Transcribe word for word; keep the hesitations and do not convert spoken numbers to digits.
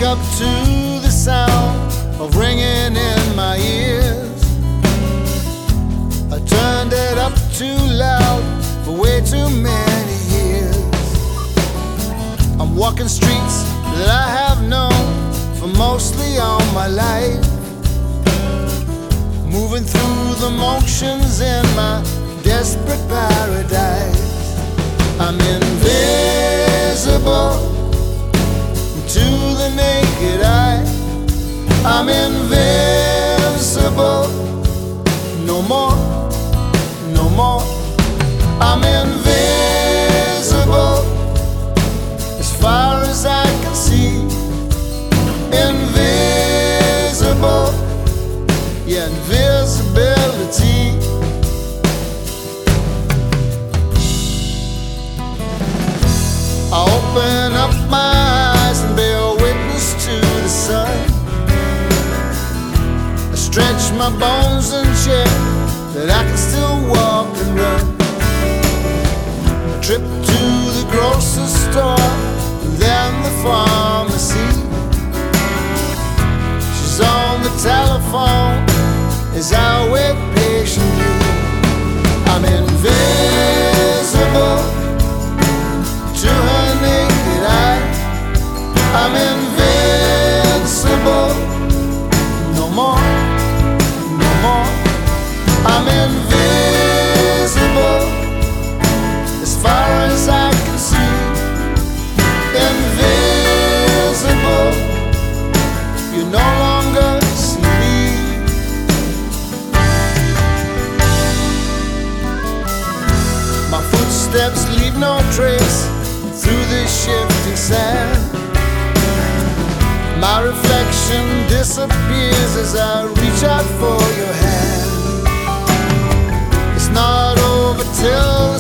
up to the sound of ringing in my ears. I turned it up too loud for way too many years. I'm walking streets that I have known for mostly all my life, moving through the motions in my desperate paradise. I'm invisible to the naked eye. I'm invincible, no more, no more. I'm invisible as far as I can see. Invisible, yeah, invisibility. I open up my eyes and bear witness to the sun. I stretch my bones and check that I can still walk and run. A trip to the grocery store, then the pharmacy. She's on the telephone as I wait patiently. I'm invisible to her naked eye. I'm invincible, no more, no more. I'm invisible as far as I can see. Invisible, you no longer see me. My footsteps leave no trace through the shifting sand. My reflection disappears as I reach out for your hand. It's not over till the